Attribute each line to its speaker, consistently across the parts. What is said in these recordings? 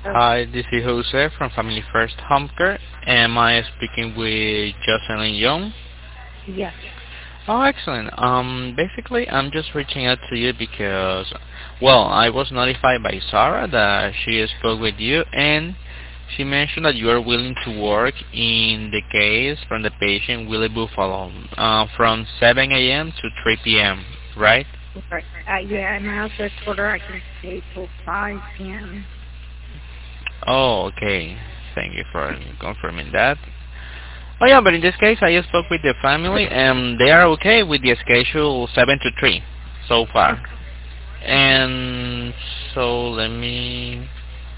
Speaker 1: Hi, this is Jose from Family First Home Care. Am I speaking with Jocelyn Young?
Speaker 2: Yes.
Speaker 1: Oh, excellent. Basically, I'm just reaching out to you because, well, I was notified by Sarah that she spoke with you, and she mentioned that you are willing to work in the case from the patient Willie Buffalo, from 7 a.m. to 3 p.m., right?
Speaker 2: Right. Yeah, and I also told her I can stay till 5 p.m.
Speaker 1: Oh, okay. Thank you for confirming that. Oh yeah, but in this case, I just spoke with the family, and they are okay with the schedule 7 to 3 so far.
Speaker 2: Okay. Okay.
Speaker 1: And so let me.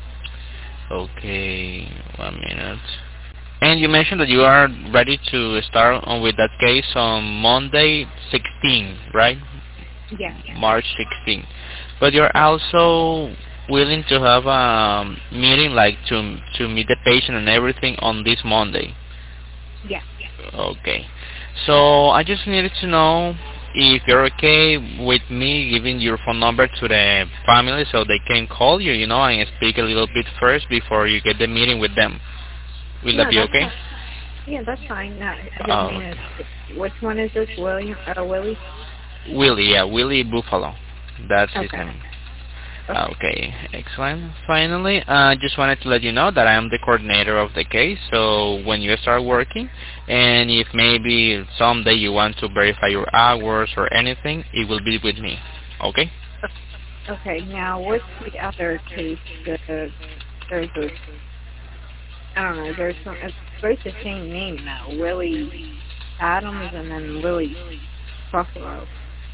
Speaker 1: Okay, 1 minute. And you mentioned that you are ready to start on with that case on Monday 16, right?
Speaker 2: Yes.
Speaker 1: March 16. But you're
Speaker 2: Yes.
Speaker 1: also willing to have a meeting, like to meet the patient and everything on this Monday.
Speaker 2: Yes.
Speaker 1: Okay. So I just needed to know if you're okay with me giving your phone number to the family so they can call you, and speak a little bit first before you get the meeting with them. Will that
Speaker 2: No,
Speaker 1: be
Speaker 2: that's
Speaker 1: okay?
Speaker 2: fine. Yeah, that's fine. No, his
Speaker 1: Oh,
Speaker 2: name is,
Speaker 1: okay.
Speaker 2: which one is this? Willie?
Speaker 1: Willie, yeah, Willie Buffalo. That's his
Speaker 2: Okay.
Speaker 1: name.
Speaker 2: Okay.
Speaker 1: Okay, excellent. Finally, I just wanted to let you know that I am the coordinator of the case, so when you start working, and if maybe someday you want to verify your hours or anything, it will be with me. Okay?
Speaker 2: Okay, now what's the other case? There's a, I don't know, there's some, it's both the same name though. Willie Adams and then Willie Buffalo.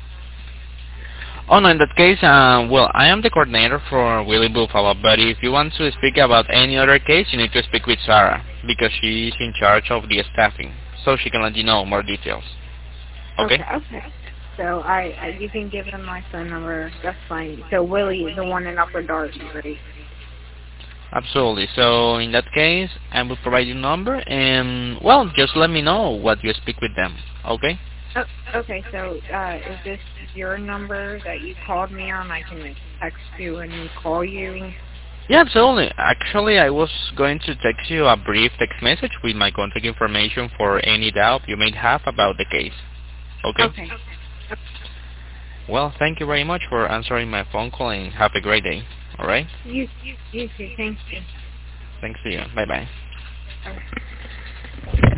Speaker 1: Oh no, in that case, well, I am the coordinator for Willie Buffalo, but if you want to speak about any other case, you need to speak with Sarah, because she is in charge of the staffing, so she can let you know more details. Okay?
Speaker 2: Okay. So you can give him my phone number. That's fine. So Willie, the one in Upper Darby, right?
Speaker 1: Absolutely. So in that case, I will provide your number, and well, just let me know what you speak with them. Okay?
Speaker 2: Oh, okay. So is this your number that you called me on? I can text you and call you.
Speaker 1: Yeah, absolutely. Actually, I was going to text you a brief text message with my contact information for any doubt you may have about the case. Okay?
Speaker 2: Okay.
Speaker 1: Well, thank you very much for answering my phone call, and have a great day. All right?
Speaker 2: You too. Thank you.
Speaker 1: Thanks to you. Bye bye.
Speaker 2: All right.